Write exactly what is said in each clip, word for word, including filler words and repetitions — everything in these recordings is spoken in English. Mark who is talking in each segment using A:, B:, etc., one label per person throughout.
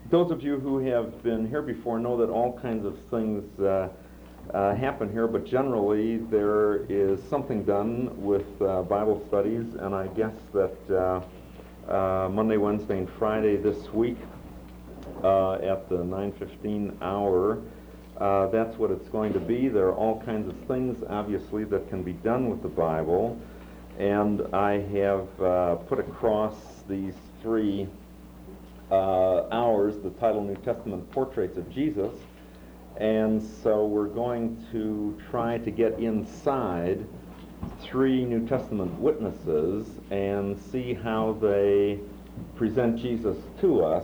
A: those of you who have been here before know that all kinds of things uh, uh, happen here, but generally there is something done with uh, Bible studies, and I guess that uh, uh, Monday, Wednesday, and Friday this week uh, at the nine fifteen hour, uh, that's what it's going to be. There are all kinds of things, obviously, that can be done with the Bible, and I have uh, put across these three Uh, hours, the title New Testament Portraits of Jesus, and so we're going to try to get inside three New Testament witnesses and see how they present Jesus to us.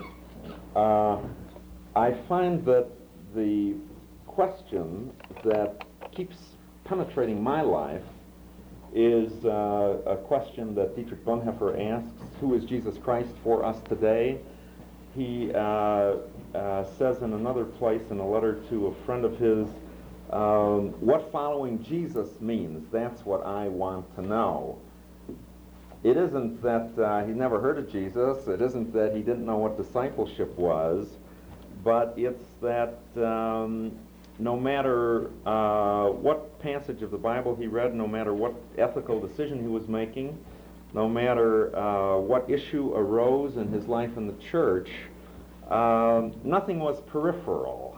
A: Uh, I find that the question that keeps penetrating my life is uh, a question that Dietrich Bonhoeffer asks: who is Jesus Christ for us today? He uh, uh, says in another place, in a letter to a friend of his, um, what following Jesus means, that's what I want to know. It isn't that uh, he never heard of Jesus, it isn't that he didn't know what discipleship was, but it's that um, no matter uh, what passage of the Bible he read, no matter what ethical decision he was making, no matter uh, what issue arose in his life in the church, um, nothing was peripheral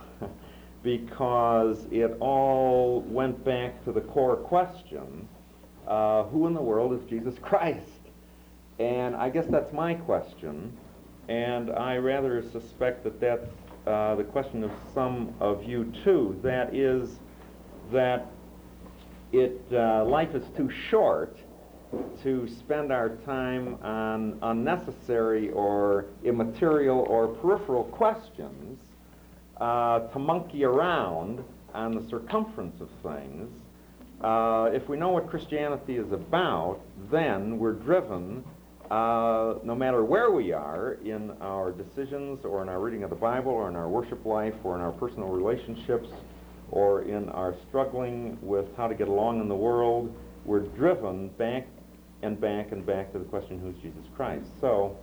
A: because it all went back to the core question, uh, who in the world is Jesus Christ? And I guess that's my question, and I rather suspect that that's Uh, the question of some of you too. That is that it uh, life is too short to spend our time on unnecessary or immaterial or peripheral questions, uh, to monkey around on the circumference of things. Uh, if we know what Christianity is about, then we're driven, Uh, no matter where we are in our decisions or in our reading of the Bible or in our worship life or in our personal relationships or in our struggling with how to get along in the world, we're driven back and back and back to the question, who's Jesus Christ? So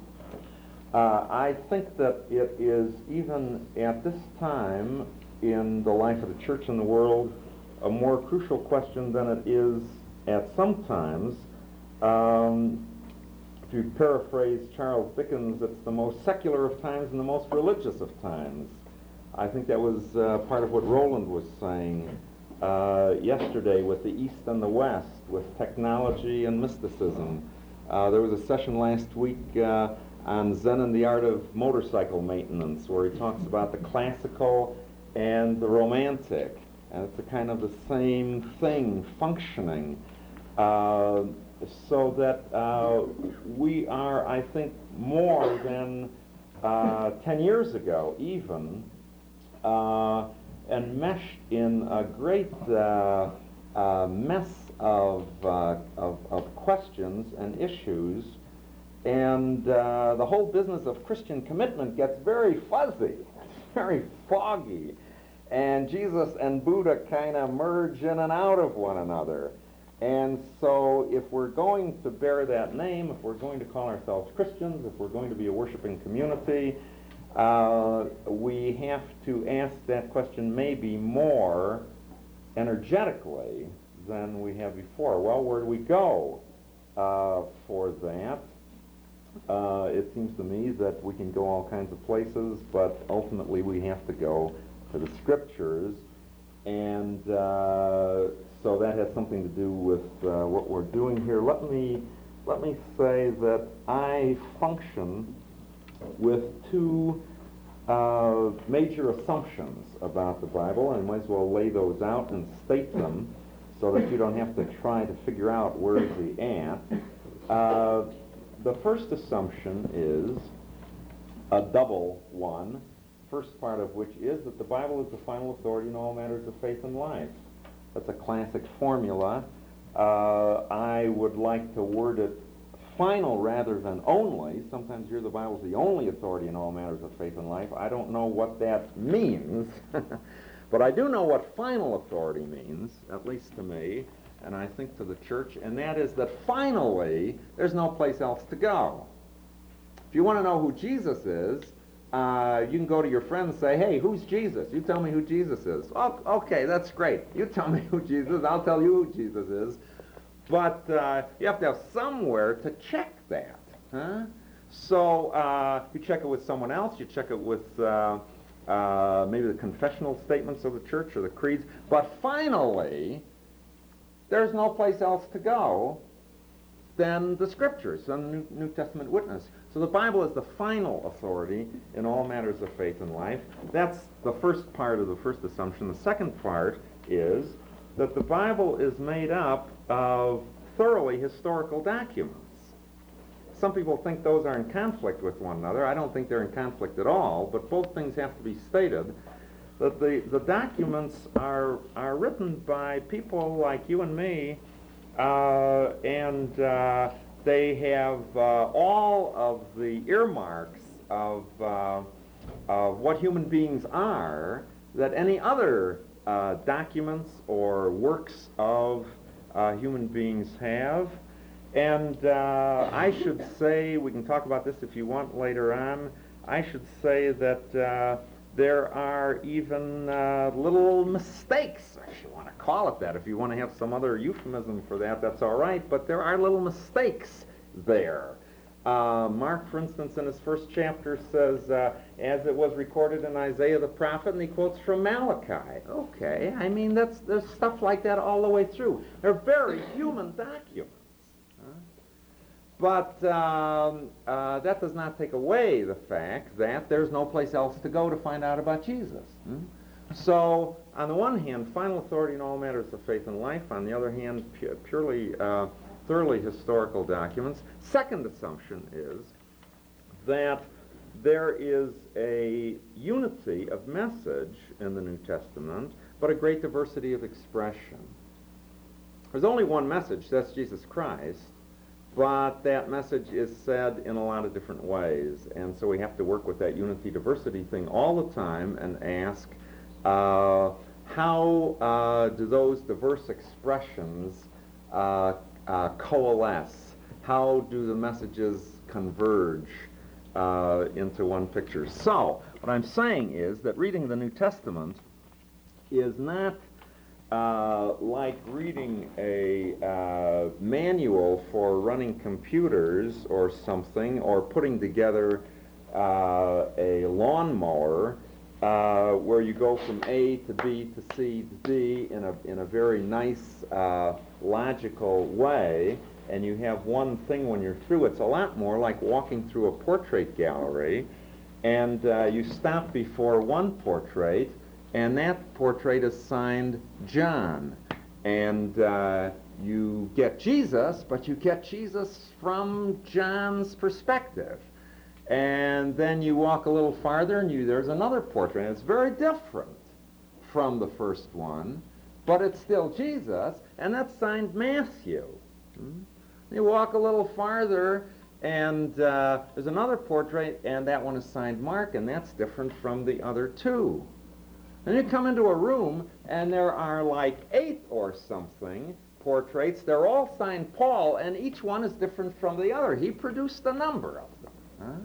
A: uh, I think that it is, even at this time in the life of the church and the world, a more crucial question than it is at some times. Um, To paraphrase Charles Dickens, it's the most secular of times and the most religious of times. I think that was uh, part of what Roland was saying uh, yesterday with the East and the West, with technology and mysticism. Uh, there was a session last week uh, on Zen and the Art of Motorcycle Maintenance, where he talks about the classical and the romantic, and it's a kind of the same thing functioning. Uh, So that uh, we are, I think, more than uh, ten years ago even, uh, enmeshed in a great uh, uh, mess of, uh, of, of questions and issues, and uh, the whole business of Christian commitment gets very fuzzy, very foggy, and Jesus and Buddha kind of merge in and out of one another. And so if we're going to bear that name, if we're going to call ourselves Christians, if we're going to be a worshiping community, uh, we have to ask that question maybe more energetically than we have before. Well, where do we go uh, for that? Uh, it seems to me that we can go all kinds of places, but ultimately we have to go to the Scriptures. And uh, so that has something to do with uh, what we're doing here. Let me let me say that I function with two uh, major assumptions about the Bible, and I might as well lay those out and state them so that you don't have to try to figure out where is he at. Uh, the first assumption is a double one. First part of which is that the Bible is the final authority in all matters of faith and life. That's a classic formula. Uh, I would like to word it final rather than only. Sometimes here the Bible is the only authority in all matters of faith and life. I don't know what that means, but I do know what final authority means, at least to me, and I think to the church, and that is that finally there's no place else to go. If you want to know who Jesus is, uh, you can go to your friend and say, hey, who's Jesus? You tell me who Jesus is. Oh, okay, that's great. You tell me who Jesus is, I'll tell you who Jesus is. But uh, you have to have somewhere to check that. Huh? So uh, you check it with someone else, you check it with uh, uh, maybe the confessional statements of the church or the creeds, but finally, there's no place else to go than the Scriptures and the New, New Testament witness. So the Bible is the final authority in all matters of faith and life. That's the first part of the first assumption. The second part is that the Bible is made up of thoroughly historical documents. Some people think those are in conflict with one another. I don't think they're in conflict at all, but both things have to be stated. That the, the documents are, are written by people like you and me, uh, and uh, they have uh, all of the earmarks of, uh, of what human beings are that any other uh, documents or works of uh, human beings have. And uh, I should say, we can talk about this if you want later on, I should say that uh, there are even uh, little mistakes, if you want to call it that. If you want to have some other euphemism for that, that's all right, but there are little mistakes there. Uh, Mark, for instance, in his first chapter says, uh, as it was recorded in Isaiah the prophet, and he quotes from Malachi. Okay, I mean, that's, there's stuff like that all the way through. They're very human documents. But um, uh, that does not take away the fact that there's no place else to go to find out about Jesus. Hmm? So, on the one hand, final authority in all matters of faith and life. On the other hand, pu purely, uh, thoroughly historical documents. Second assumption is that there is a unity of message in the New Testament, but a great diversity of expression. There's only one message, that's Jesus Christ. But that message is said in a lot of different ways, and so we have to work with that unity-diversity thing all the time and ask, uh, how uh, do those diverse expressions uh, uh, coalesce? How do the messages converge uh, into one picture? So, what I'm saying is that reading the New Testament is not Uh, like reading a uh, manual for running computers or something, or putting together uh, a lawnmower uh, where you go from A to B to C to D in a, in a very nice, uh, logical way, and you have one thing when you're through. It's a lot more like walking through a portrait gallery, and uh, you stop before one portrait, and that portrait is signed John. And uh, you get Jesus, but you get Jesus from John's perspective. And then you walk a little farther, and you, there's another portrait, and it's very different from the first one, but it's still Jesus, and that's signed Matthew. Hmm? You walk a little farther, and uh, there's another portrait, and that one is signed Mark, and that's different from the other two. And you come into a room, and there are like eight or something portraits. They're all signed Paul, and each one is different from the other. He produced a number of them. Huh?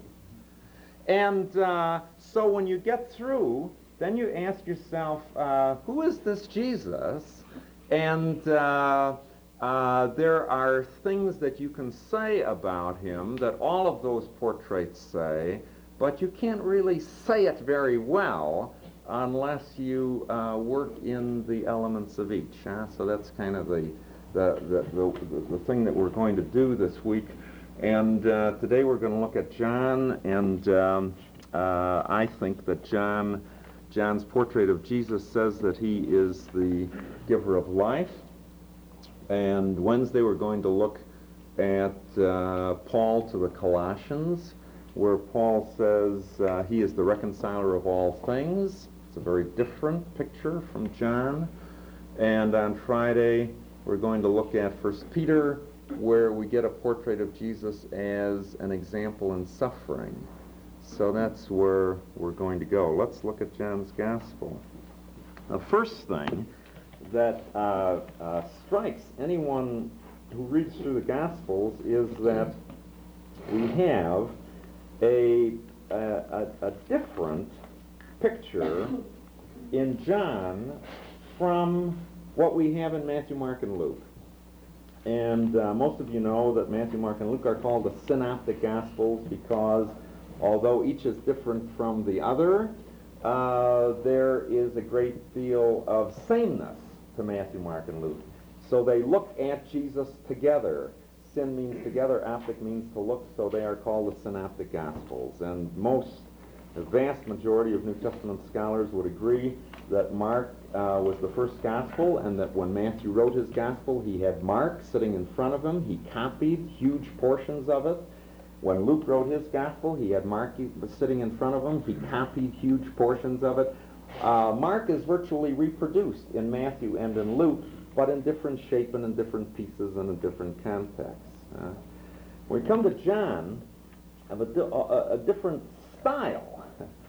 A: And uh, so when you get through, then you ask yourself, uh, who is this Jesus? And uh, uh, there are things that you can say about him that all of those portraits say, but you can't really say it very well unless you uh, work in the elements of each. Huh? So that's kind of the the, the, the, the thing that we're going to do this week. And uh, today we're going to look at John, and um, uh, I think that John, John's portrait of Jesus says that he is the giver of life. And Wednesday we're going to look at uh, Paul to the Colossians, where Paul says uh, he is the reconciler of all things. It's a very different picture from John. And on Friday, we're going to look at First Peter, where we get a portrait of Jesus as an example in suffering. So that's where we're going to go. Let's look at John's Gospel. The first thing that uh, uh, strikes anyone who reads through the Gospels is that we have a a, a, a different picture in John from what we have in Matthew, Mark, and Luke. And uh, most of you know that Matthew, Mark, and Luke are called the Synoptic Gospels because although each is different from the other, uh, there is a great deal of sameness to Matthew, Mark, and Luke. So they look at Jesus together. Syn means together, optic means to look, so they are called the Synoptic Gospels. And most, the vast majority of New Testament scholars would agree that Mark uh, was the first gospel, and that when Matthew wrote his gospel, he had Mark sitting in front of him. He copied huge portions of it. When Luke wrote his gospel, he had Mark sitting in front of him. He copied huge portions of it. Uh, Mark is virtually reproduced in Matthew and in Luke, but in different shape and in different pieces and in different contexts. Uh, when we come to John, of a, di a, a different style.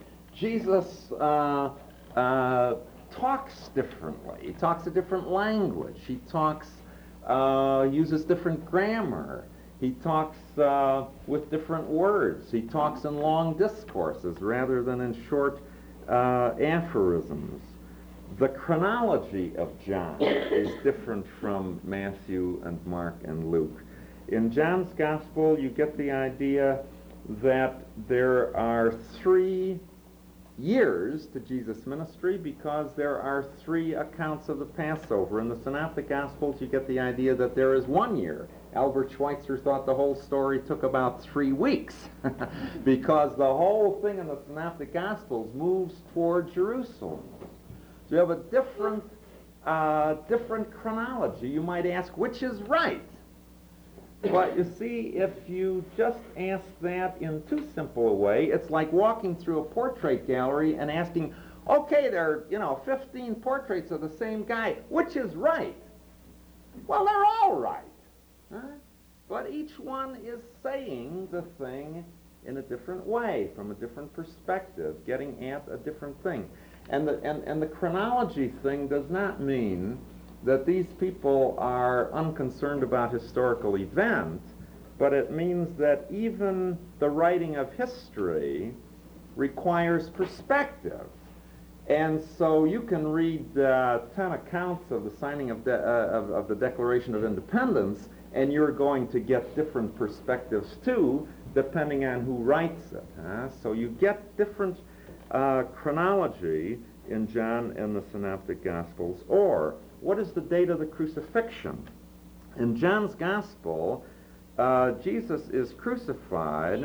A: Jesus uh, uh, talks differently. He talks a different language. He talks, uh, uses different grammar. He talks uh, with different words. He talks in long discourses rather than in short uh, aphorisms. The chronology of John is different from Matthew and Mark and Luke. In John's Gospel, you get the idea that there are three years to Jesus' ministry because there are three accounts of the Passover. In the Synoptic Gospels, you get the idea that there is one year. Albert Schweitzer thought the whole story took about three weeks because the whole thing in the Synoptic Gospels moves toward Jerusalem. So you have a different, uh, different chronology. You might ask, which is right? But you see, if you just ask that in too simple a way, it's like walking through a portrait gallery and asking, okay, there are, you know, fifteen portraits of the same guy. Which is right? Well, they're all right. Huh? But each one is saying the thing in a different way, from a different perspective, getting at a different thing. And the, and, and the chronology thing does not mean that these people are unconcerned about historical events, but it means that even the writing of history requires perspective. And so you can read uh, ten accounts of the signing of, de uh, of, of the Declaration of Independence, and you're going to get different perspectives too, depending on who writes it. Huh? So you get different uh, chronology in John and the Synoptic Gospels. Or, what is the date of the crucifixion? In John's Gospel, uh, Jesus is crucified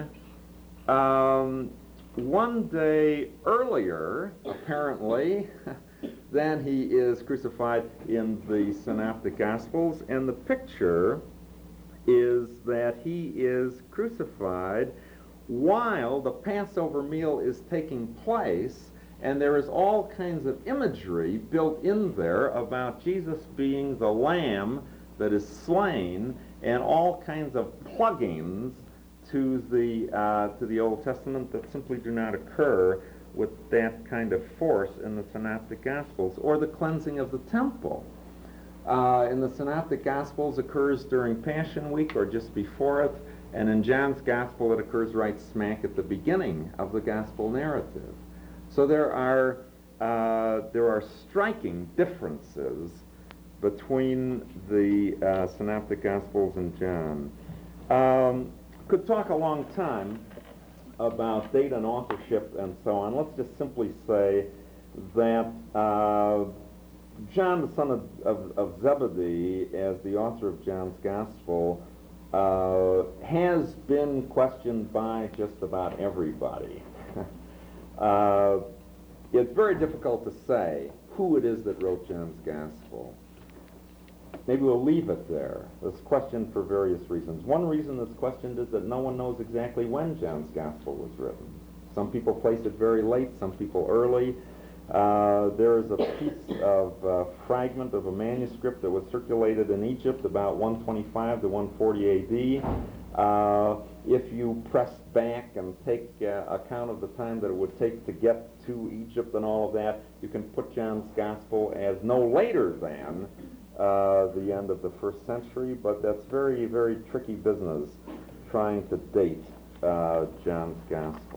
A: um, one day earlier, apparently, than he is crucified in the Synoptic Gospels, and the picture is that he is crucified while the Passover meal is taking place, and there is all kinds of imagery built in there about Jesus being the lamb that is slain, and all kinds of pluggings to the, uh, to the Old Testament that simply do not occur with that kind of force in the Synoptic Gospels. Or the cleansing of the temple. Uh, in the Synoptic Gospels occurs during Passion Week or just before it, and in John's Gospel it occurs right smack at the beginning of the Gospel narrative. So there are, uh, there are striking differences between the uh, Synoptic Gospels and John. Um, could talk a long time about date and authorship and so on. Let's just simply say that uh, John, the son of, of, of Zebedee, as the author of John's Gospel, uh, has been questioned by just about everybody. uh, it's very difficult to say who it is that wrote John's Gospel. Maybe we'll leave it there. It's questioned for various reasons. One reason it's questioned is that no one knows exactly when John's Gospel was written. Some people place it very late, some people early. Uh, there is a piece of uh, fragment of a manuscript that was circulated in Egypt about one twenty-five to one forty A D. Uh, if you press back and take uh, account of the time that it would take to get to Egypt and all of that, you can put John's Gospel as no later than uh, the end of the first century, but that's very, very tricky business trying to date uh, John's Gospel.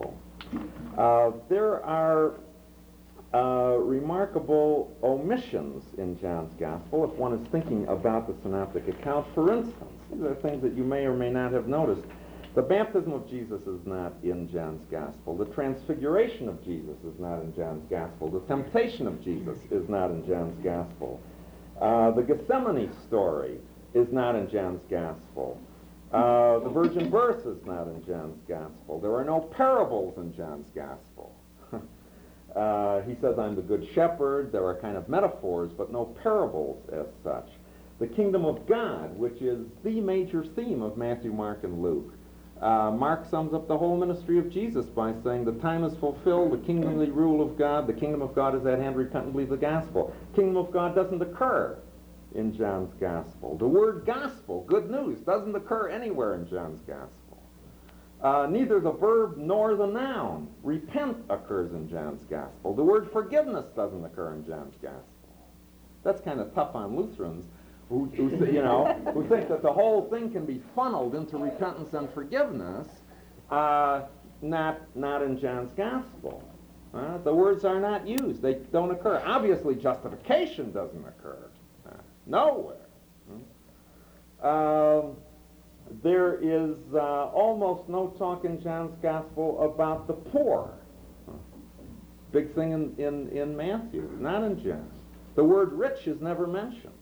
A: Uh, there are uh, remarkable omissions in John's Gospel if one is thinking about the synoptic account. For instance, these are things that you may or may not have noticed. The baptism of Jesus is not in John's Gospel. The transfiguration of Jesus is not in John's Gospel. The temptation of Jesus is not in John's Gospel. Uh, the Gethsemane story is not in John's Gospel. Uh, the virgin birth is not in John's Gospel. There are no parables in John's Gospel. uh, he says, I'm the good shepherd. There are kind of metaphors, but no parables as such. The kingdom of God, which is the major theme of Matthew, Mark, and Luke. Uh, Mark sums up the whole ministry of Jesus by saying, the time is fulfilled, the kingdomly rule of God, the kingdom of God is at hand, repent and believe the gospel. Kingdom of God doesn't occur in John's Gospel. The word gospel, good news, doesn't occur anywhere in John's Gospel. Uh, neither the verb nor the noun, repent, occurs in John's Gospel. The word forgiveness doesn't occur in John's Gospel. That's kind of tough on Lutherans, who, who you know, who think that the whole thing can be funneled into repentance and forgiveness, uh, not, not in John's Gospel. Uh, the words are not used. They don't occur. Obviously, justification doesn't occur. Uh, nowhere. Hmm? Um, there is uh, almost no talk in John's Gospel about the poor. Uh, big thing in, in, in Matthew, not in John. The word rich is never mentioned.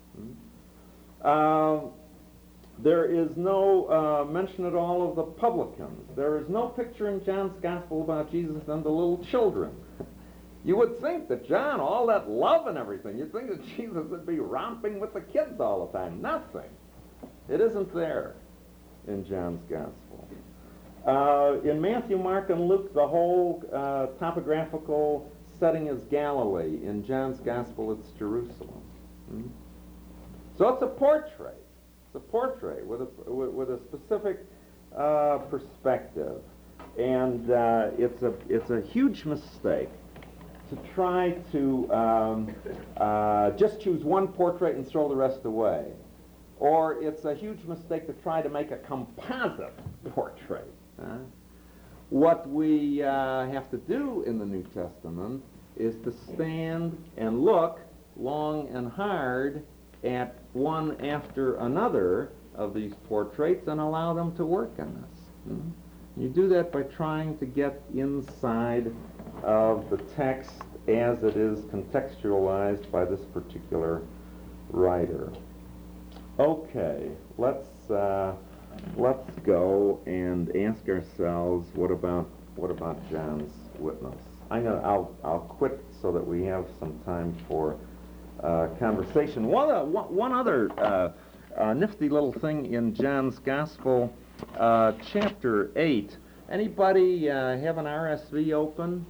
A: Uh, there is no uh, mention at all of the publicans. There is no picture in John's Gospel about Jesus and the little children. You would think that John, all that love and everything, you'd think that Jesus would be romping with the kids all the time. Nothing. It isn't there in John's Gospel. Uh, in Matthew, Mark, and Luke, the whole uh, topographical setting is Galilee. In John's Gospel, it's Jerusalem. Hmm? So it's a portrait. It's a portrait with a, with, with a specific uh, perspective. And uh, it's, a, it's a huge mistake to try to um, uh, just choose one portrait and throw the rest away. Or it's a huge mistake to try to make a composite portrait. Huh? What we uh, have to do in the New Testament is to stand and look long and hard at one after another of these portraits and allow them to work on us. Hmm? You do that by trying to get inside of the text as it is contextualized by this particular writer. Okay, let's uh, let's go and ask ourselves, what about what about John's witness? I'm gonna I'll I'll quit so that we have some time for Uh, conversation. One, uh, one, one other uh, uh, nifty little thing in John's Gospel, uh, chapter eight. Anybody uh, have an R S V open?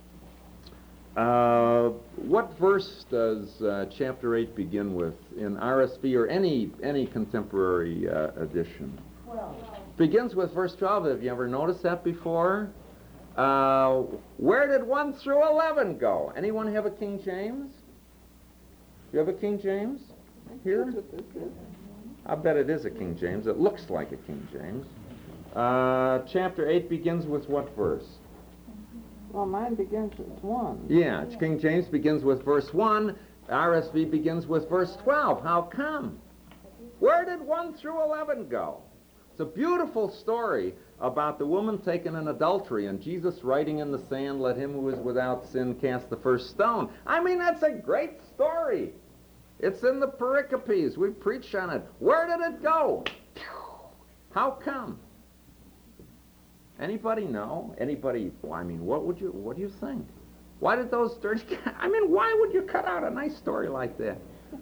A: Uh, what verse does uh, chapter eight begin with in R S V or any any contemporary uh, edition? twelve. Begins with verse twelve. Have you ever noticed that before? Uh, where did one through eleven go? Anyone have a King James? You have a King James here? I bet it is a King James. It looks like a King James. Uh, chapter eight begins with what verse?
B: Well, mine begins with one.
A: Yeah, King James begins with verse one. R S V begins with verse twelve. How come? Where did one through eleven go? It's a beautiful story about the woman taken in adultery and Jesus writing in the sand, let him who is without sin cast the first stone. I mean, that's a great story. It's in the pericopes. We preached on it. Where did it go? How come? Anybody know? Anybody, well, I mean, what would you, what do you think? Why did those dirty, I mean, why would you cut out a nice story like that?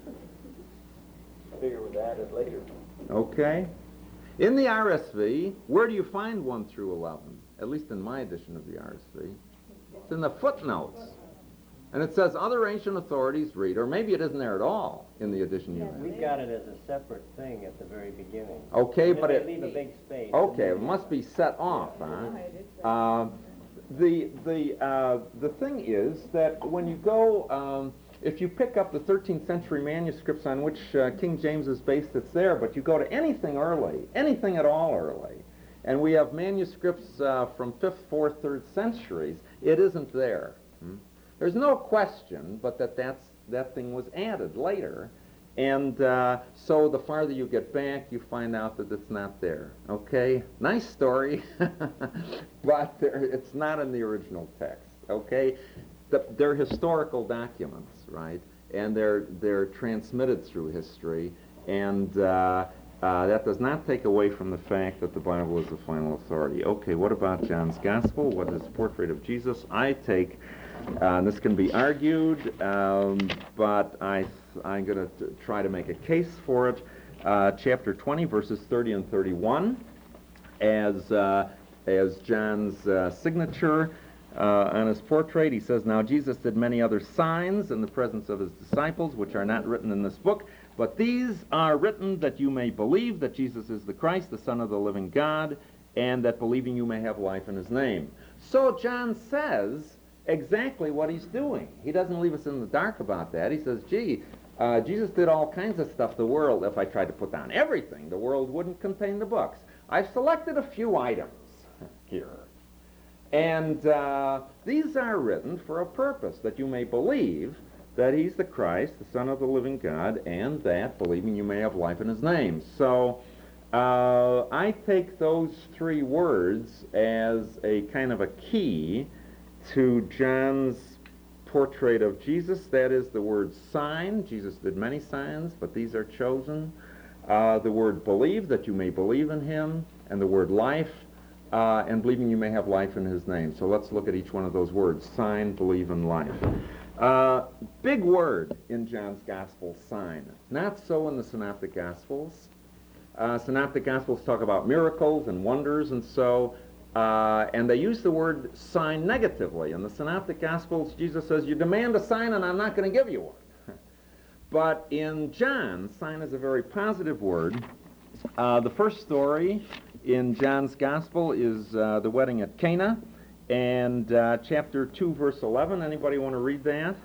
C: I figure we'll add it later.
A: Okay. In the R S V, where do you find one through eleven? At least in my edition of the R S V. It's in the footnotes. And it says other ancient authorities read, or maybe it isn't there at all in the edition you have.
C: We got it as a separate thing at the very beginning.
A: Okay,
C: And
A: but
C: they
A: it...
C: leave a big space.
A: Okay, it must be set off, huh? Uh, the, the, uh, the thing is that when you go... Um, if you pick up the thirteenth century manuscripts on which uh, King James is based, it's there, but you go to anything early, anything at all early, and we have manuscripts uh, from fifth, fourth, third centuries, it isn't there. Hmm? There's no question but that that's, that thing was added later. And uh, so the farther you get back, you find out that it's not there. Okay? Nice story, but there, it's not in the original text. Okay? The, they're historical documents, right? And they're, they're transmitted through history. And uh, uh, that does not take away from the fact that the Bible is the final authority. Okay, what about John's Gospel? What is portrait of Jesus? I take... Uh, this can be argued, um, but I th I'm going to try to make a case for it. Uh, chapter twenty, verses thirty and thirty-one, as, uh, as John's uh, signature uh, on his portrait. He says, "Now Jesus did many other signs in the presence of his disciples, which are not written in this book, but these are written that you may believe that Jesus is the Christ, the Son of the living God, and that believing you may have life in his name." So John says exactly what he's doing. He doesn't leave us in the dark about that. He says, gee, uh, Jesus did all kinds of stuff. The world, if I tried to put down everything, the world wouldn't contain the books. I've selected a few items here. And uh, these are written for a purpose, that you may believe that he's the Christ, the Son of the living God, and that, believing, you may have life in his name. So uh, I take those three words as a kind of a key to John's portrait of Jesus. That is the word sign. Jesus did many signs, but these are chosen. Uh, the word believe, that you may believe in him, and the word life, uh, and believing you may have life in his name. So let's look at each one of those words: sign, believe, and life. Uh, big word in John's Gospel, sign. Not so in the Synoptic Gospels. Uh, Synoptic Gospels talk about miracles and wonders, and so Uh, and they use the word sign negatively. In the Synoptic Gospels, Jesus says, you demand a sign and I'm not going to give you one. But in John, sign is a very positive word. Uh, the first story in John's Gospel is uh, the wedding at Cana, and uh, chapter two, verse eleven. Anybody want to read that?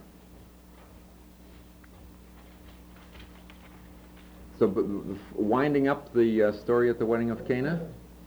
A: So, b winding up the uh, story at the wedding of Cana?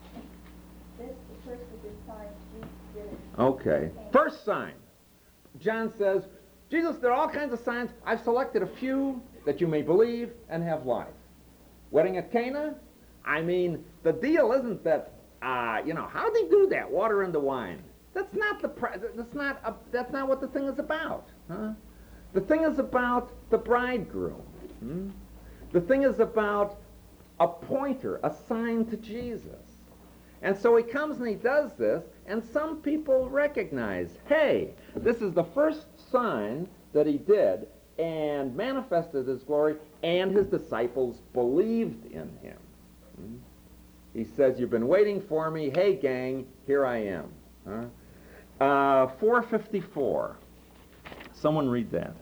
A: Okay. First sign. John says, Jesus did all kinds of signs. I've selected a few that you may believe and have life. Wedding at Cana? I mean, the deal isn't that, uh, you know, how did he do that? Water into wine. That's not the. Pr that's not. A, that's not what the thing is about. Huh? The thing is about the bridegroom. Hmm? The thing is about a pointer, a sign to Jesus. And so he comes and he does this, and some people recognize, hey, this is the first sign that he did and manifested his glory, and his disciples believed in him. Hmm? He says, you've been waiting for me. Hey, gang, here I am. Huh? Uh, four fifty-four. Someone read that.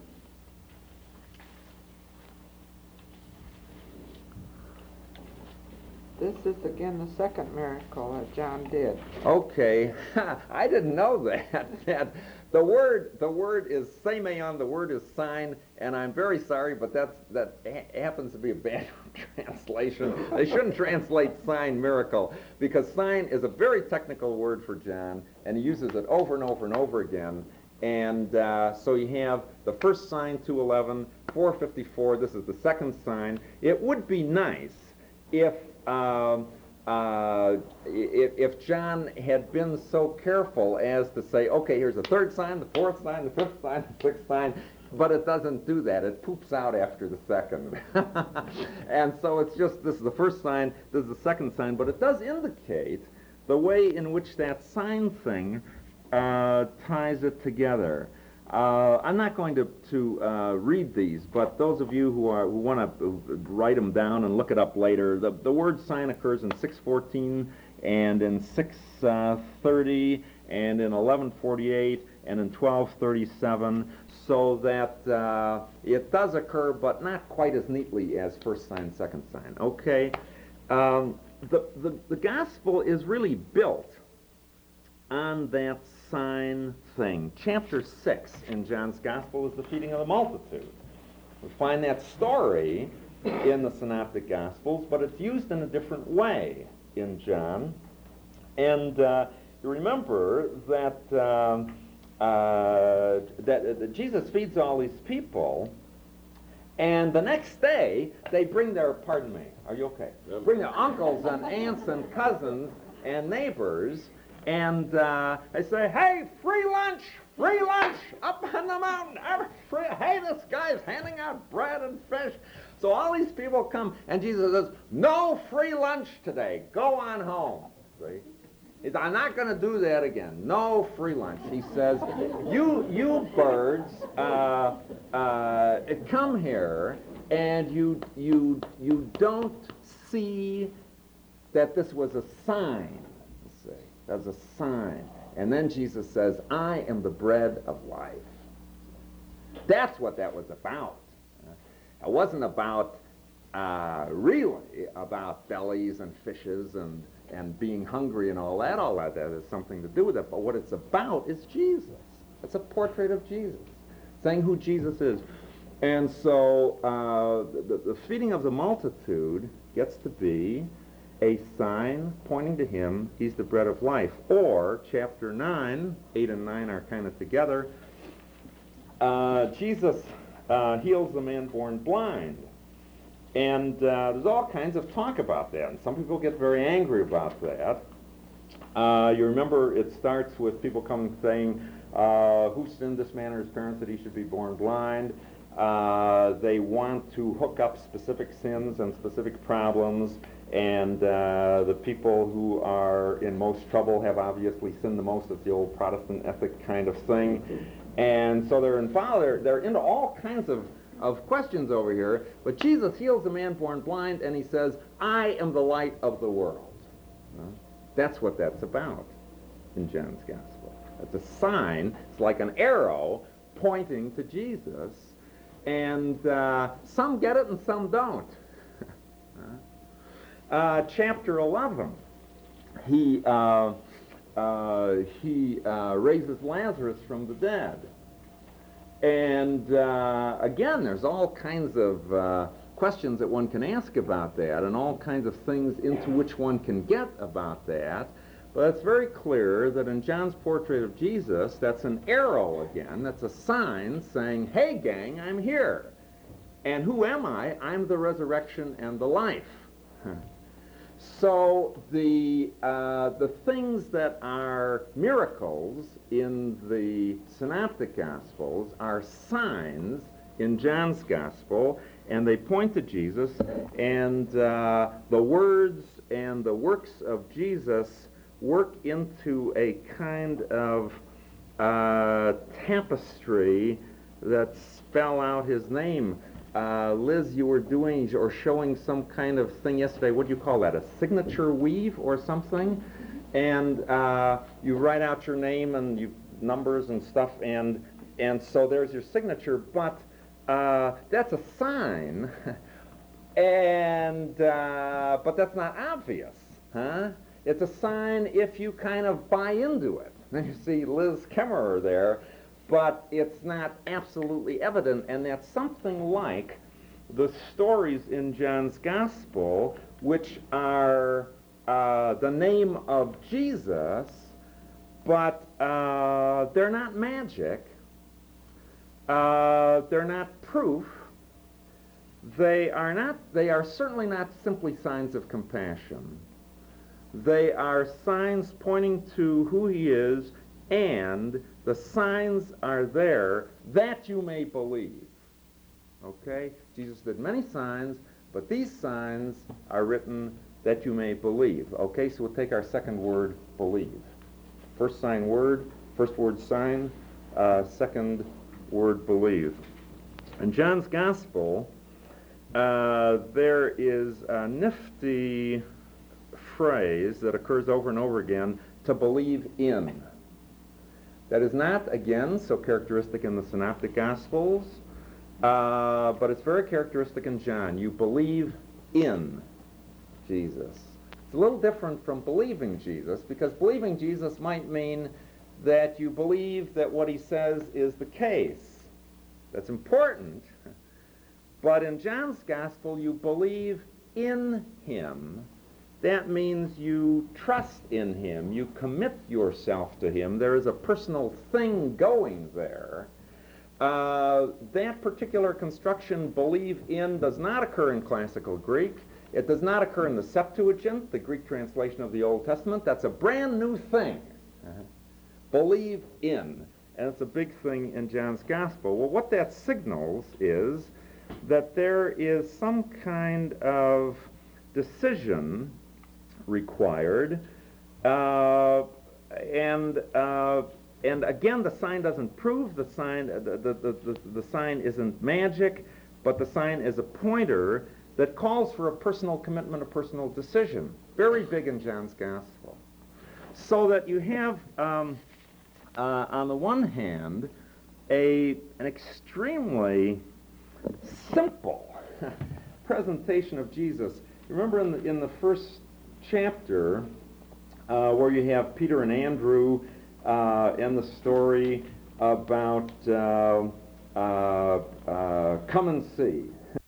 B: This is again the second miracle that John did.
A: Okay, I didn't know that. that the word, the word is semeion. The word is sign, and I'm very sorry, but that's that ha happens to be a bad translation. They shouldn't translate sign miracle, because sign is a very technical word for John, and he uses it over and over and over again. And uh, so you have the first sign, two eleven, four fifty-four. This is the second sign. It would be nice if. Um, uh, if, if John had been so careful as to say, okay, here's the third sign, the fourth sign, the fifth sign, the sixth sign, but it doesn't do that. It poops out after the second. And so it's just, this is the first sign, this is the second sign, but it does indicate the way in which that sign thing uh, ties it together. Uh, I'm not going to, to uh, read these, but those of you who, are, who want to write them down and look it up later, the, the word sign occurs in six fourteen and in six thirty and in eleven forty-eight and in twelve thirty-seven, so that uh, it does occur, but not quite as neatly as first sign, second sign. Okay? Um, the, the, the gospel is really built on that sign thing. Chapter six in John's Gospel is the feeding of the multitude. We find that story in the Synoptic Gospels, but it's used in a different way in John. And uh, you remember that, um, uh, that uh, Jesus feeds all these people, and the next day they bring their, pardon me, are you okay?
D: Yep.
A: Bring their uncles and aunts and cousins and neighbors, and uh, they say, hey, free lunch, free lunch, up on the mountain, every free, hey, this guy's handing out bread and fish. So all these people come, and Jesus says, no free lunch today, go on home. See? He's, I'm not going to do that again. No free lunch. He says, you you birds, uh, uh, come here, and you you you don't see that this was a sign. See, that was a sign. And then Jesus says, I am the bread of life. That's what that was about. It wasn't about uh, really about bellies and fishes and and being hungry and all that, all that, that has something to do with it. But what it's about is Jesus. It's a portrait of Jesus, saying who Jesus is. And so uh, the, the feeding of the multitude gets to be a sign pointing to him. He's the bread of life. Or, chapter nine, eight and nine are kind of together. Uh, Jesus uh, heals the man born blind. And uh, there's all kinds of talk about that, and some people get very angry about that. Uh, you remember it starts with people coming saying, uh, who sinned this man or his parents that he should be born blind? Uh, they want to hook up specific sins and specific problems, and uh, the people who are in most trouble have obviously sinned the most. It's the old Protestant ethic kind of thing. And so they're, involved, they're, they're into all kinds of of questions over here, but Jesus heals a man born blind, and he says, I am the light of the world. Uh, that's what that's about in John's Gospel. It's a sign. It's like an arrow pointing to Jesus, and uh, some get it and some don't. uh, uh, chapter eleven, he, uh, uh, he uh, raises Lazarus from the dead. And uh, again, there's all kinds of uh, questions that one can ask about that, and all kinds of things into which one can get about that. But it's very clear that in John's portrait of Jesus, that's an arrow again. That's a sign saying, hey, gang, I'm here. And who am I? I'm the resurrection and the life. So the, uh, the things that are miracles in the Synoptic Gospels are signs in John's Gospel, and they point to Jesus, and uh, the words and the works of Jesus work into a kind of uh, tapestry that spell out his name. Uh, Liz, you were doing or showing some kind of thing yesterday. What do you call that? A signature weave or something? And uh, you write out your name and you numbers and stuff, and and so there's your signature. But uh, that's a sign, and uh, but that's not obvious, huh? It's a sign if you kind of buy into it. Then you see Liz Kemmerer there. But it's not absolutely evident, and that's something like the stories in John's Gospel, which are uh, the name of Jesus, but uh, they're not magic, uh, they're not proof, they are not, they are certainly not simply signs of compassion. They are signs pointing to who he is, and the signs are there that you may believe. Okay? Jesus did many signs, but these signs are written that you may believe. Okay, so we'll take our second word, believe. First sign word, first word sign, uh, second word believe. In John's Gospel, uh, there is a nifty phrase that occurs over and over again, to believe in. That is not, again, so characteristic in the Synoptic Gospels, uh, but it's very characteristic in John. You believe in Jesus. It's a little different from believing Jesus, because believing Jesus might mean that you believe that what he says is the case. That's important. But in John's Gospel, you believe in him, that means you trust in him, you commit yourself to him. There is a personal thing going there. Uh, that particular construction, believe in, does not occur in classical Greek. It does not occur in the Septuagint, the Greek translation of the Old Testament. That's a brand new thing. Uh-huh. Believe in. And it's a big thing in John's Gospel. Well, what that signals is that there is some kind of decision required, uh, and uh, and again, the sign doesn't prove the sign. The, the, the, the, the sign isn't magic, but the sign is a pointer that calls for a personal commitment, a personal decision. Very big in John's Gospel. So that you have, um, uh, on the one hand, a an extremely simple presentation of Jesus. Remember in the in the first chapter uh, where you have Peter and Andrew uh, and the story about uh, uh, uh, come and see.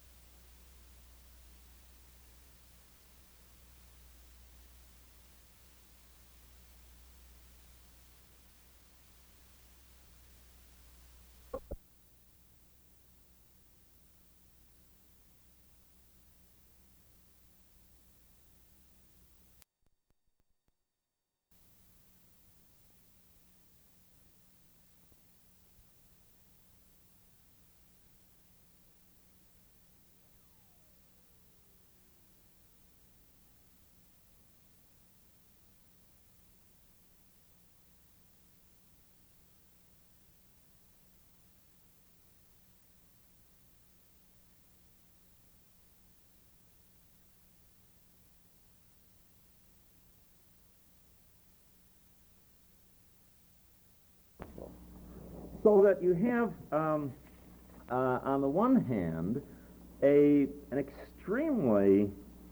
A: So that you have, um, uh, on the one hand, a an extremely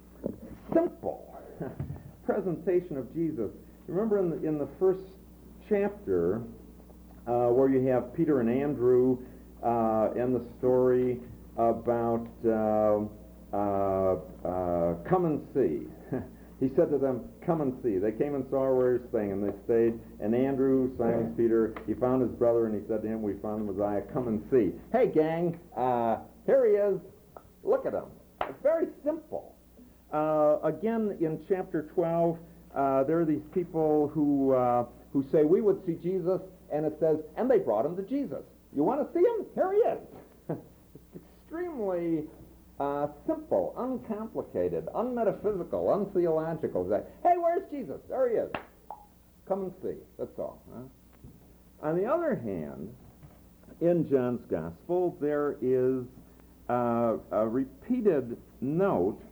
A: simple presentation of Jesus. Remember in the in the first chapter uh, where you have Peter and Andrew uh, and the story about uh, uh, uh, come and see. He said to them, come and see. They came and saw where he was staying, and they stayed. And Andrew, Simon Peter, he found his brother, and he said to him, we found the Messiah, come and see. Hey, gang, uh, here he is. Look at him. It's very simple. Uh, again, in chapter twelve, uh, there are these people who, uh, who say, we would see Jesus, and it says, and they brought him to Jesus. You want to see him? Here he is. It's extremely Uh, simple, uncomplicated, unmetaphysical, untheological. Say, hey, where's Jesus? There he is. Come and see. That's all. Huh? On the other hand, in John's Gospel, there is uh, a repeated note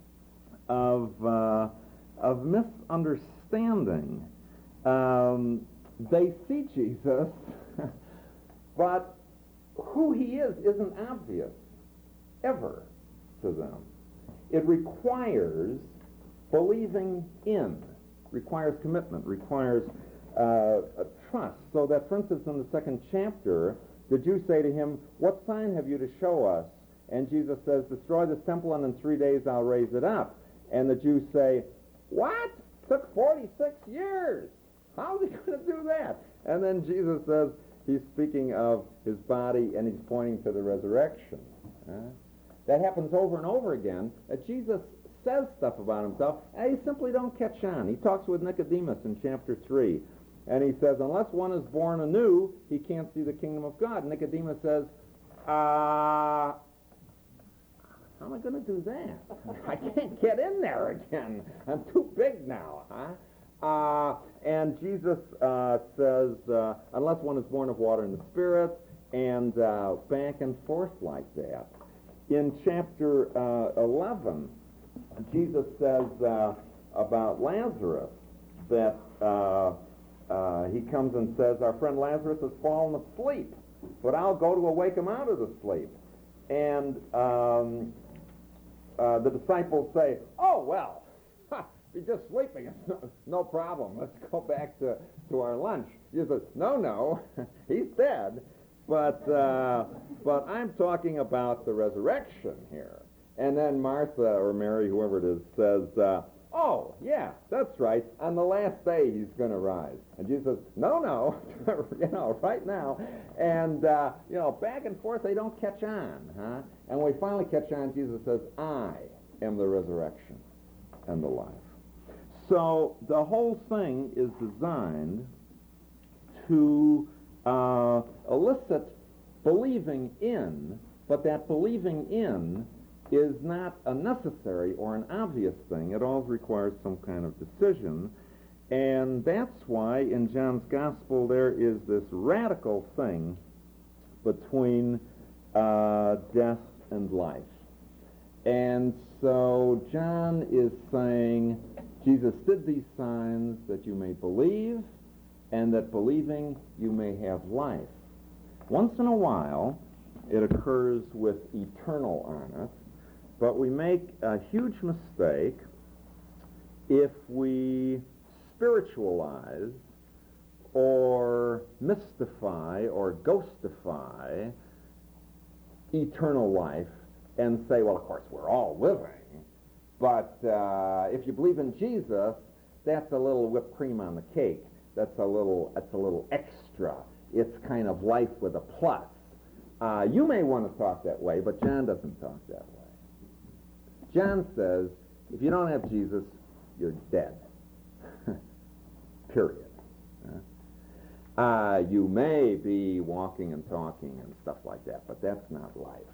A: of uh, of misunderstanding. Um, they see Jesus, but who he is isn't obvious ever to them. It requires believing in, requires commitment, requires uh, a trust. So that, for instance, in the second chapter, the Jews say to him, what sign have you to show us? And Jesus says, destroy this temple, and in three days I'll raise it up. And the Jews say, what? It took forty-six years. How's he going to do that? And then Jesus says, he's speaking of his body, and he's pointing to the resurrection. Huh? That happens over and over again. Uh, Jesus says stuff about himself, and you simply don't catch on. He talks with Nicodemus in chapter three, and he says, unless one is born anew, he can't see the kingdom of God. Nicodemus says, uh, how am I going to do that? I can't get in there again. I'm too big now. Huh? Uh, and Jesus uh, says, uh, unless one is born of water and the Spirit, and uh, back and forth like that. In chapter uh, eleven, Jesus says uh, about Lazarus that uh, uh, he comes and says, our friend Lazarus has fallen asleep, but I'll go to awake him out of the sleep. And um, uh, the disciples say, oh, well, ha, he's just sleeping. It's no, no problem. Let's go back to, to our lunch. Jesus says, no, no, he's dead. But uh, but I'm talking about the resurrection here. And then Martha or Mary, whoever it is, says, uh,
D: oh, yeah, that's right. On the last day, he's going to rise. And Jesus says, no, no, you know, right now. And, uh, you know, back and forth, they don't catch on, huh? And when we finally catch on, Jesus says, I am the resurrection and the life. So the whole thing is designed to uh, elicit believing in, but that believing in is not a necessary or an obvious thing. It all requires some kind of decision. And that's why in John's Gospel there is this radical thing between uh, death and life. And so John is saying, Jesus did these signs that you may believe, and that believing you may have life. Once in a while, it occurs with eternal on it, but we make a huge mistake if we spiritualize or mystify or ghostify eternal life and say, well, of course, we're all living, but uh, if you believe in Jesus, that's a little whipped cream on the cake. That's a little, that's a little extra. It's kind of life with a plus. Uh, you may want to talk that way, but John doesn't talk that way. John says, if you don't have Jesus, you're dead. Period. Uh, uh, you may be walking and talking and stuff like that, but that's not life.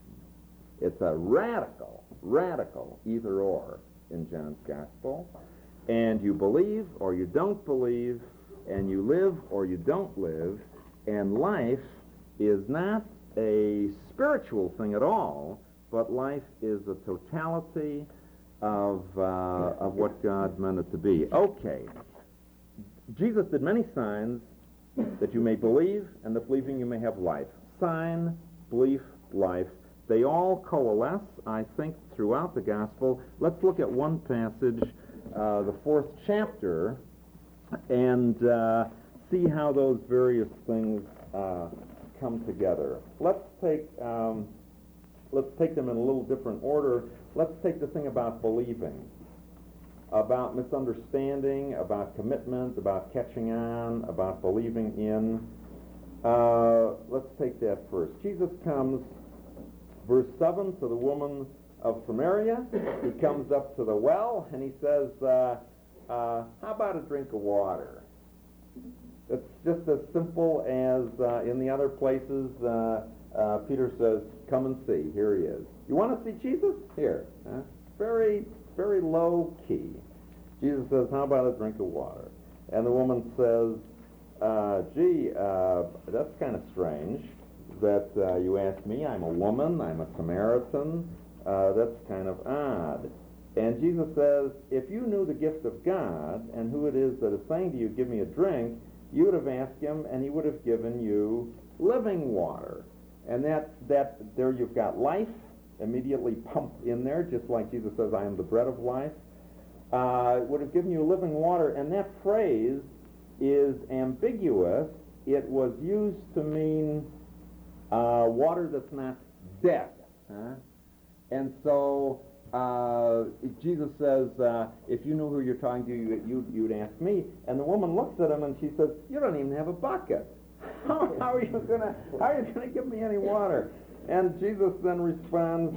D: It's a radical, radical either-or in John's Gospel. And you believe or you don't believe, and you live or you don't live, and life is not a spiritual thing at all, but life is a totality of, uh, of what God meant it to be. Okay, Jesus did many signs that you may believe, and that believing you may have life. Sign, belief, life. They all coalesce, I think, throughout the Gospel. Let's look at one passage, uh, the fourth chapter, and uh, see how those various things uh, come together. Let's take um, let's take them in a little different order. Let's take the thing about believing, about misunderstanding, about commitment, about catching on, about believing in. Uh, let's take that first. Jesus comes, verse seven, to the woman of Samaria. He comes up to the well, and he says, uh, uh, how about a drink of water? It's just as simple as uh, in the other places, uh, uh, Peter says, come and see. Here he is. You want to see Jesus? Here. Huh? Very, very low key. Jesus says, how about a drink of water? And the woman says, uh, gee, uh, that's kind of strange that uh, you ask me. I'm a woman. I'm a Samaritan. Uh, that's kind of odd. And Jesus says, if you knew the gift of God and who it is that is saying to you, give me a drink, you would have asked him, and he would have given you living water. And that, that there you've got life immediately pumped in there, just like Jesus says, I am the bread of life. Uh, would have given you living water, and that phrase is ambiguous. It was used to mean uh, water that's not dead. Huh? And so uh, Jesus says, uh, if you knew who you're talking to, you, you, you'd ask me. And the woman looks at him and she says, you don't even have a bucket. How, how are you gonna how are you gonna give me any water? And Jesus then responds,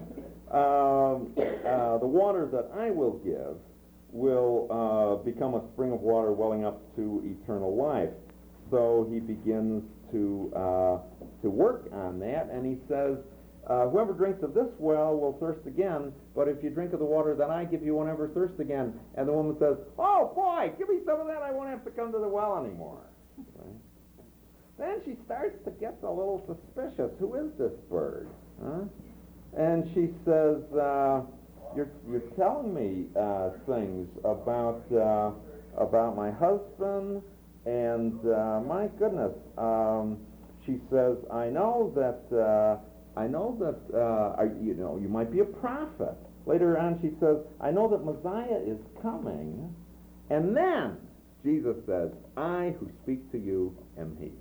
D: um, uh, the water that I will give will uh, become a spring of water welling up to eternal life. So he begins to uh, to work on that, and he says, uh, whoever drinks of this well will thirst again, but if you drink of the water that I give you, won't ever thirst again. And the woman says, oh boy, give me some of that, I won't have to come to the well anymore. Right? Then she starts to get a little suspicious. Who is this bird? Huh? And she says, uh, you're, you're telling me uh, things about uh, about my husband, and uh, my goodness. Um, she says, I know that uh, I know that uh, I, you know you might be a prophet. Later on, she says, I know that Messiah is coming, and then Jesus says, I who speak to you am he.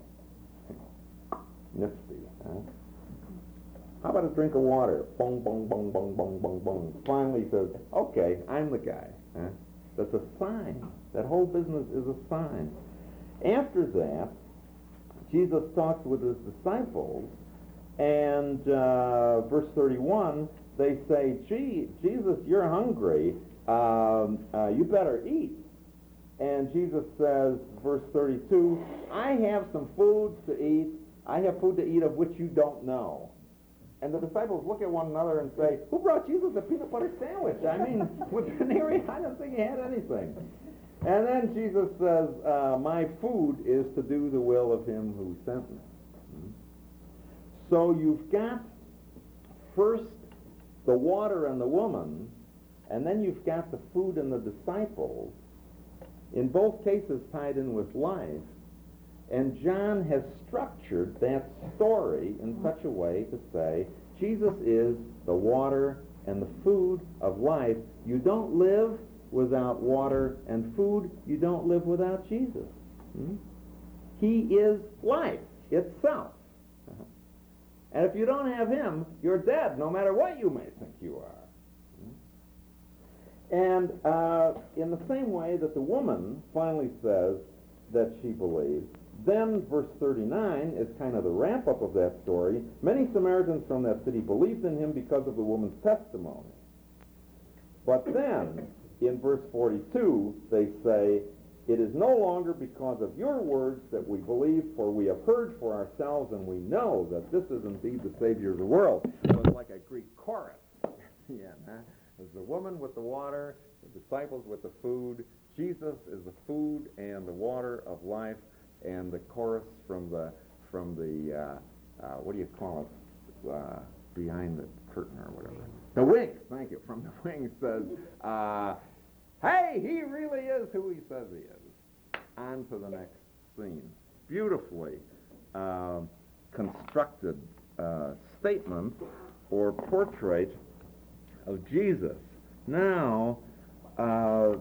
D: Nifty, huh? How about a drink of water? Bong, bong, bong, bong, bong, bong, bong. Finally he says, okay, I'm the guy. Huh?
A: That's a sign. That whole business is a sign. After that, Jesus talks with his disciples, and uh, verse thirty-one, they say, Gee, Jesus, you're hungry. Um, uh, you better eat. And Jesus says, verse thirty-two, I have some food to eat. I have food to eat of which you don't know. And the disciples look at one another and say, who brought Jesus a peanut butter sandwich? I mean, with venereal, I don't think he had anything. And then Jesus says, uh, my food is to do the will of him who sent me. So you've got first the water and the woman, and then you've got the food and the disciples, in both cases tied in with life. And John has structured that story in such a way to say, Jesus is the water and the food of life. You don't live without water and food. You don't live without Jesus. Hmm? He is life itself. Uh-huh. And if you don't have him, you're dead, no matter what you may think you are. Hmm? And uh, in the same way that the woman finally says that she believes, then verse thirty-nine is kind of the wrap-up of that story. Many Samaritans from that city believed in him because of the woman's testimony. But then, in verse forty-two, they say, it is no longer because of your words that we believe, for we have heard for ourselves, and we know that this is indeed the Savior of the world. So it's like a Greek chorus. Yeah, huh? There's the woman with the water, the disciples with the food. Jesus is the food and the water of life. And the chorus from the from the uh, uh, what do you call it uh, behind the curtain or whatever, the wings. Thank you. From the wings says, uh, "Hey, he really is who he says he is." On to the next scene. Beautifully uh, constructed uh, statement or portrait of Jesus. Now, uh,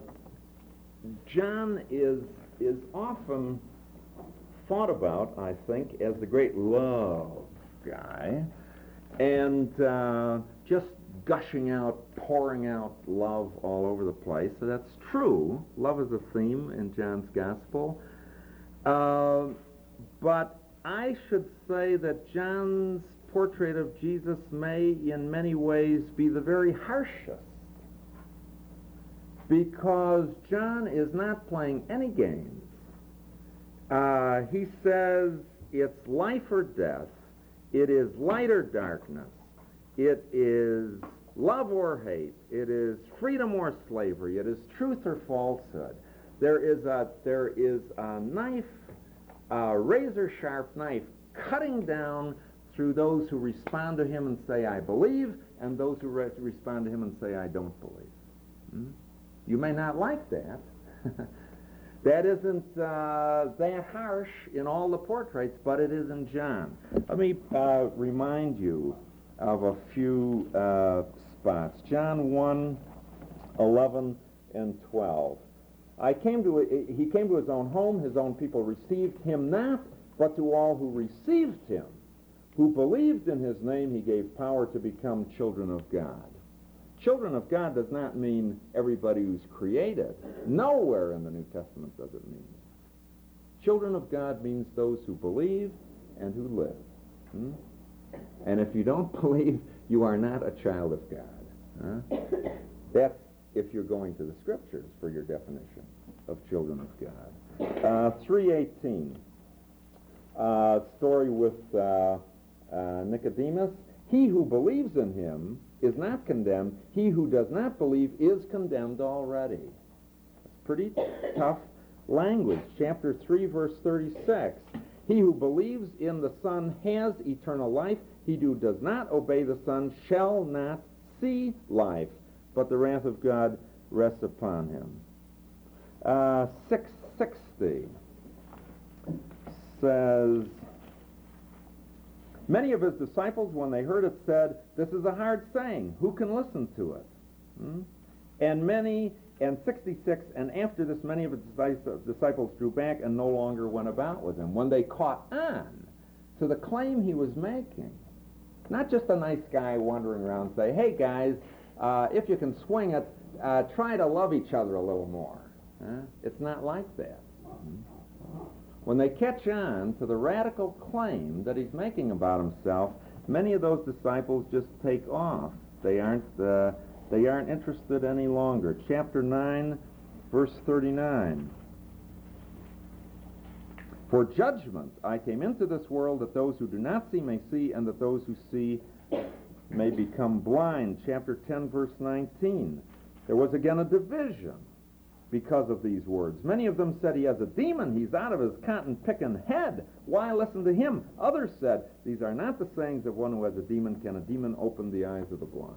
A: John is is often thought about, I think, as the great love guy, and uh, just gushing out, pouring out love all over the place. So that's true. Love is a theme in John's gospel. Uh, but I should say that John's portrait of Jesus may, in many ways, be the very harshest, because John is not playing any games. Uh, he says it's life or death, it is light or darkness, it is love or hate, it is freedom or slavery, it is truth or falsehood. There is a, there is a knife, a razor-sharp knife, cutting down through those who respond to him and say, I believe, and those who re- respond to him and say, I don't believe. Hmm? You may not like that. That isn't uh, that harsh in all the portraits, but it is in John. Let me uh, remind you of a few uh, spots. John one, eleven, and twelve. I came to he came to his own home, his own people received him not, but to all who received him, who believed in his name, he gave power to become children of God. Children of God does not mean everybody who's created. Nowhere in the New Testament does it mean. Children of God means those who believe and who live. Hmm? And if you don't believe, you are not a child of God. Huh? That's if you're going to the Scriptures for your definition of children of God. Uh, three eighteen, uh, story with uh, uh, Nicodemus. He who believes in him is not condemned. He who does not believe is condemned already. That's pretty tough language. Chapter three, verse thirty-six. He who believes in the Son has eternal life. He who does not obey the Son shall not see life, but the wrath of God rests upon him. Uh, six sixty says, many of his disciples, when they heard it, said, this is a hard saying. Who can listen to it? Hmm? And many, and sixty-six, and after this, many of his disciples drew back and no longer went about with him. When they caught on to the claim he was making, not just a nice guy wandering around say, hey guys, uh, if you can swing it,
D: uh, try to love each other a little more. Huh? It's not like that. When they catch on to the radical claim that he's making about himself, many of those disciples just take off. They aren't, uh, they aren't interested any longer. Chapter nine, verse thirty-nine. For judgment I came into this world, that those who do not see may see, and that those who see may become blind. Chapter ten, verse nineteen. There was again a division because of these words. Many of them said, he has a demon, he's out of his cotton-picking head. Why listen to him? Others said, these are not the sayings of one who has a demon. Can a demon open the eyes of the blind?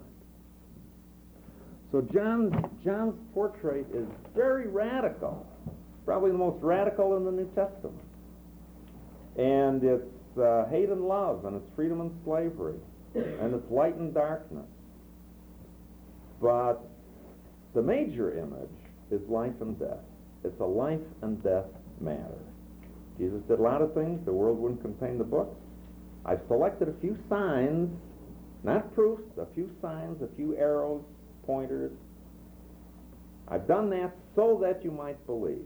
D: So John's, John's portrait is very radical, probably the most radical in the New Testament. And it's uh, hate and love, and it's freedom and slavery, and it's light and darkness. But the major image is life and death. It's a life and death matter. Jesus did a lot of things. The world wouldn't contain the books. I've selected a few signs, not proofs, a few signs, a few arrows, pointers. I've done that so that you might believe.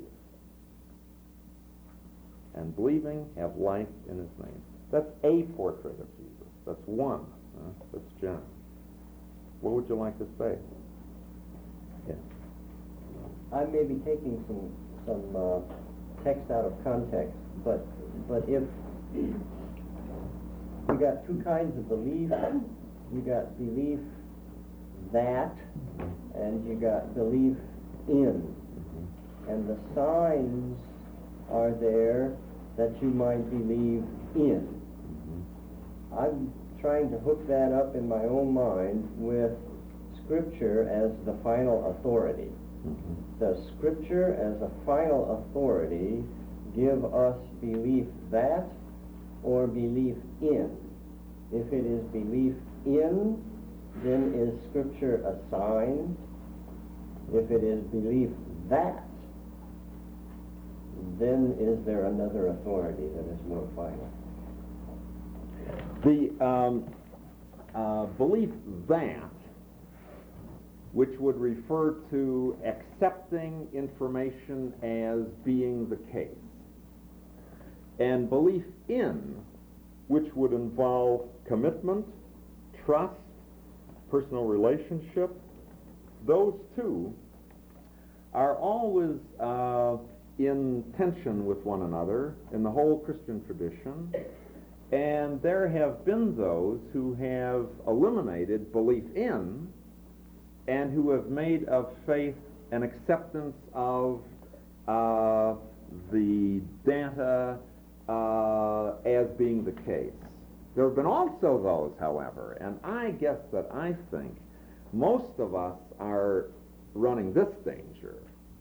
D: And believing have life in his name. That's a portrait of Jesus. That's one. Huh? That's John. What would you like to say? Yeah.
C: I may be taking some some uh, text out of context, but but if you got two kinds of belief, you got belief that, and you got belief in, and the signs are there that you might believe in. I'm trying to hook that up in my own mind with Scripture as the final authority. Does Scripture as a final authority give us belief that or belief in? If it is belief in, then is Scripture a sign? If it is belief that, then is there another authority that is more final?
D: The um, uh, belief that, which would refer to accepting information as being the case, and belief in, which would involve commitment, trust, personal relationship, those two are always uh, in tension with one another in the whole Christian tradition, and there have been those who have eliminated belief in and who have made of faith an acceptance of uh, the data uh, as being the case. There have been also those, however, and I guess that I think most of us are running this danger,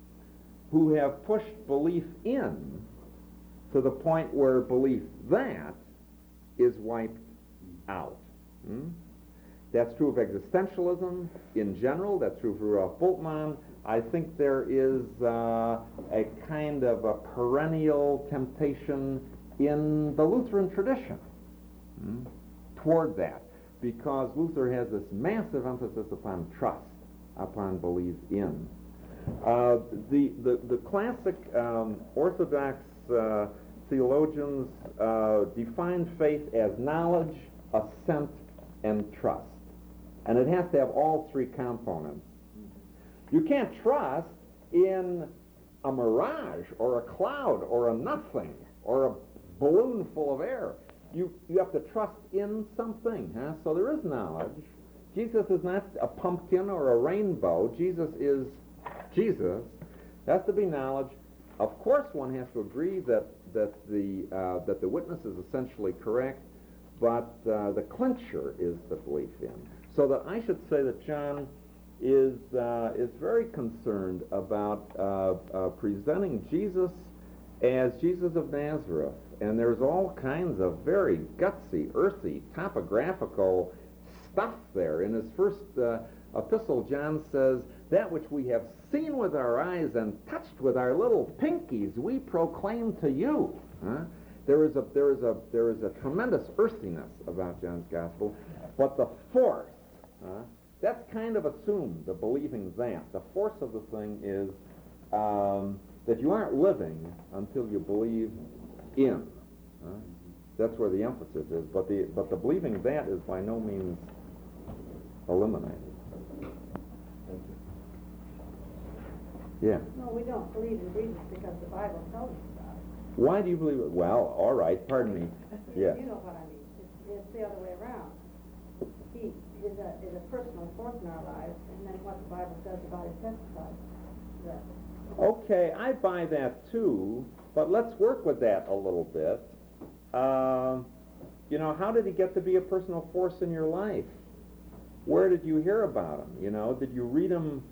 D: who have pushed belief in to the point where belief that is wiped out. Hmm? That's true of existentialism in general. That's true for Rudolf Bultmann. I think there is uh, a kind of a perennial temptation in the Lutheran tradition hmm, toward that, because Luther has this massive emphasis upon trust, upon belief in. Uh, the, the, the classic um, Orthodox uh, theologians uh, define faith as knowledge, assent, and trust. And it has to have all three components. You can't trust in a mirage or a cloud or a nothing or a balloon full of air. You, you have to trust in something. Huh? So there is knowledge. Jesus is not a pumpkin or a rainbow. Jesus is Jesus. There has to be knowledge. Of course, one has to agree that, that, the, uh, that the witness is essentially correct, but uh, the clincher is the belief in. So that I should say that John is, uh, is very concerned about uh, uh, presenting Jesus as Jesus of Nazareth. And there's all kinds of very gutsy, earthy, topographical stuff there. In his first uh, epistle, John says, that which we have seen with our eyes and touched with our little pinkies, we proclaim to you. Huh? There is a, there is a, there is a tremendous earthiness about John's gospel, but the force, uh, that's kind of assumed, the believing that. The force of the thing is um, that you aren't living until you believe in. Huh? That's where the emphasis is. But the but the believing that is by no means eliminated.
C: Thank you.
D: Yeah.
E: No, we don't believe in Jesus because the Bible tells us about it.
D: Why do you believe it? Well, all right. Pardon me. Yes.
E: You know what I mean. It's, it's the other way around. He is a, is a personal force in our lives, and then what the Bible says about it testifies to that.
D: Okay, I buy that too, but let's work with that a little bit. Um, you know, how did he get to be a personal force in your life? Where did you hear about him? You know, did you read him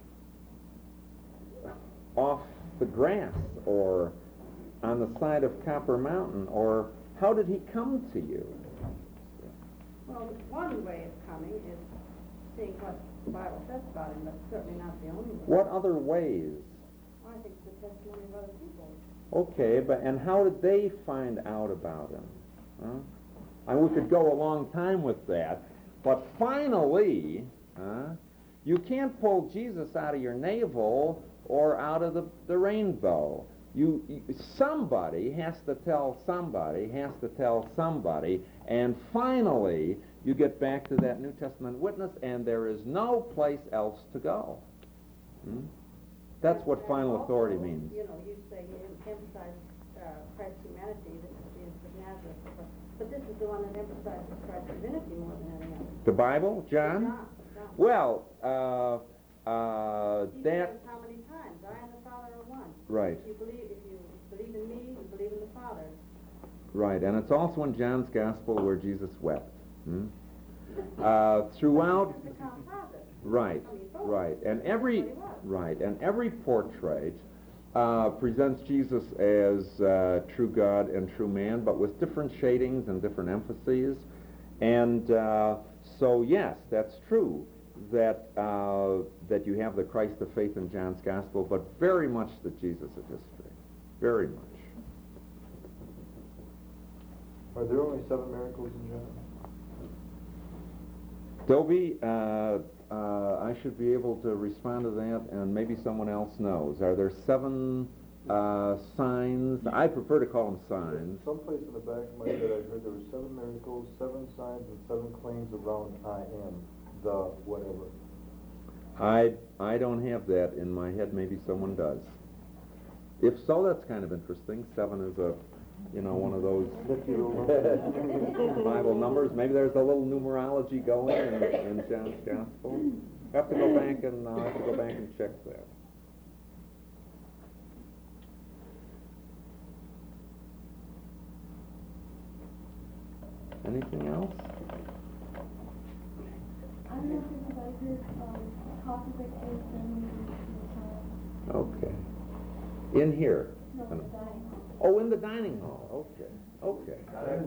D: off the grass or on the side of Copper Mountain, or how did he come to you?
E: Well, one way of coming is seeing what the Bible says about him, but certainly not the only way.
D: What other ways?
E: Well, I think it's the testimony of other people.
D: Okay, but and how did they find out about him? Huh? And we could go a long time with that, but finally, huh, you can't pull Jesus out of your navel or out of the, the rainbow. You, you somebody has to tell somebody has to tell somebody, and finally you get back to that New Testament witness, and there is no place else to go. Hmm? That's what
E: And
D: final
E: also,
D: authority means.
E: You know, you say you emphasize uh, Christ's humanity, this is Jesus of Nazareth, but this is the one that emphasizes Christ's divinity more than any other.
D: The Bible, John?
E: John, John.
D: Well, uh, uh,
E: He
D: that
E: says how many times? I and the Father are one.
D: right.
E: If you believe, if you believe in me, you believe in the Father.
D: Right, and it's also in John's Gospel where Jesus wept. Hmm? Uh, throughout,
E: It's a composite.
D: right,
E: I mean, both.
D: right, and every
E: That's what he was.
D: right, and every portrait uh, presents Jesus as uh, true God and true man, but with different shadings and different emphases. And uh, so, yes, that's true that uh, that you have the Christ of faith in John's Gospel, but very much the Jesus of history, very much.
F: Are there only seven miracles in John?
D: Dobie, uh, uh, I should be able to respond to that, and maybe someone else knows. Are there seven uh, signs? I prefer to call them signs.
F: Someplace in the back of my head I heard there were seven miracles, seven signs, and seven claims around I am, the whatever.
D: I, I don't have that in my head. Maybe someone does. If so, that's kind of interesting. Seven is a, you know, one of those Bible numbers. Maybe there's a little numerology going in, in John's Gospel. I have to go back and uh, I have to go back and check that. Anything else?
G: I don't know if anybody heard um, coffee break days ceremony in
D: Okay. In here?
G: the no, the dining hall.
D: Oh, in the dining hall. Okay. Okay.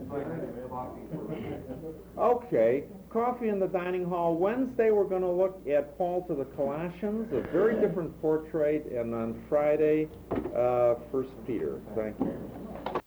D: Okay. Coffee in the dining hall. Wednesday we're going to look at Paul to the Colossians, a very different portrait, and on Friday, uh, First Peter. Thank you.